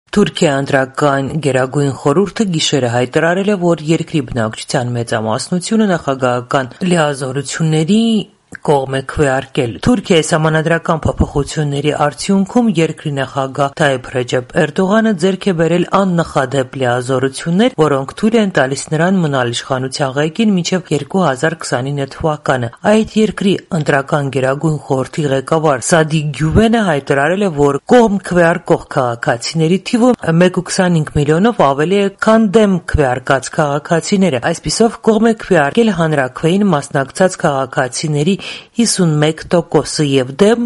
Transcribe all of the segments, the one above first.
Թուրքիա ընտրական գերագույն խորհուրդը գիշերը հայտարարել է, որ երկրի բնակչության մեծամասնությունը նախագահական լիազորությունների կողմ է քվեարկել։ Թուրքիայի սահմանադրական փոփոխությունների արդյունքում երկրի նախագահ Թայիփ Ռեջեփ Էրդողանը ձեռք է բերել աննախադեպ լիազորություններ, որոնք թույլ են տալիս նրան մնալ իշխանության ղեկին մինչև 2029 թվականը։ Այդ երկրի ընտրական գերագույն խորհրդի ղեկավար Սադիկ Գյուվենը հայտարարել է, որ կողմ քվեարկող քաղաքացիների թիվը 1.25 միլիոնով ավելի է, քան դեմ քվեարկած քաղաքացիները։ Այսպիսով կողմ է քվեարկել հանրաքվեին մասնակցած քաղաքացիների 51% եւ դեմ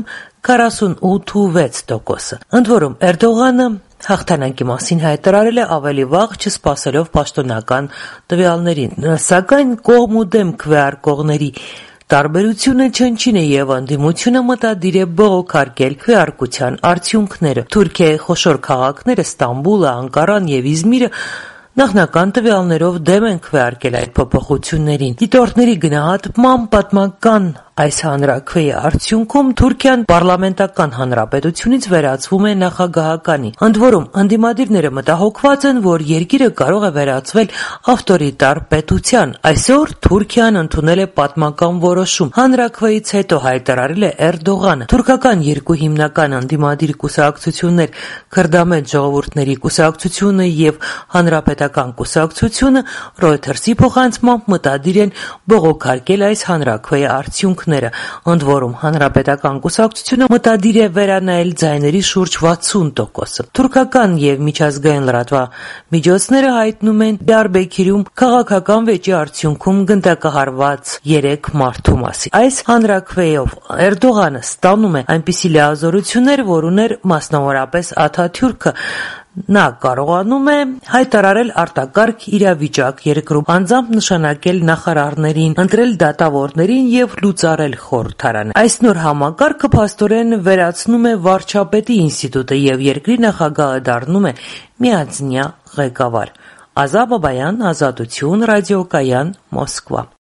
48.6%։ Ընդ որում Էրդողանը հաղթանակի մասին հայտարարել է ավելի վաղ, չսպասելով պաշտոնական տվյալներին, սակայն կողմ ու դեմ քվեարկողների տարբերությունը չնչին է եւ ընդդիմությունը մտադիր է բողոքարկել քվեարկության արդյունքները։ Թուրքիայի խոշոր քաղաքները Ստամբուլը, Անկարան եւ Իզմիրը նախնական տվյալներով դեմ են քվեարկել այդ փոփոխություններին։ Դիտորդների գնահատմամբ պատմական այս հանրաքվեի արդյունքում Թուրքիան պարլամենտական հանրապետությունից վերածվում է նախագահականի։ Ընդ որում ընդդիմադիրները մտահոգված են, որ երկիրը կարող է վերածվել ավտորիտար պետության։ Այսօր Թուրքիան ընդունել է պատմական որոշում։ Հանրաքվեից հետո հայտարարել է Էրդողանը։ Թուրքական երկու հիմնական ընդդիմադիր կուսակցություններ Քրդամետ ժողովուրդների կուսակցությունը եւ Հանրապետական կուսակցությունը Reuters-ի փոխանցմամբ մտադիր են բողոքարկել այս հանրաքվեի արդյունքները։ Ընդ որում Հանրապետական կուսակցությունը մտադիր է վերանայել ձայների շուրջ 60%-ը։ Թուրքական եւ միջազգային լրատվամիջոցները հայտնում են Դիարբեքիրում քաղաքական վեճի արդյունքում գնդակահարված 3 մարդու մասին։ Այս հանրաքվեով Էրդողանը ստանում է այնպիսի լիազորություններ, որ ուներ մասնավորապես Աթաթյուրքը։ Նա կարողանում է հայտարարել արտակարգ իրավիճակ երկրում, անձամբ նշանակել նախարարներին, ընտրել դատավորներին եւ լուծարել խորհրդարանը։ Այս նոր համակարգը փաստորեն վերացնում է վարչապետի ինստիտուտը եւ երկրի նախագահը դառնում է միանձնյա ղեկավար։ Ազա Բաբայան, Ազատություն, ռադիոկայան, Մոսկվա։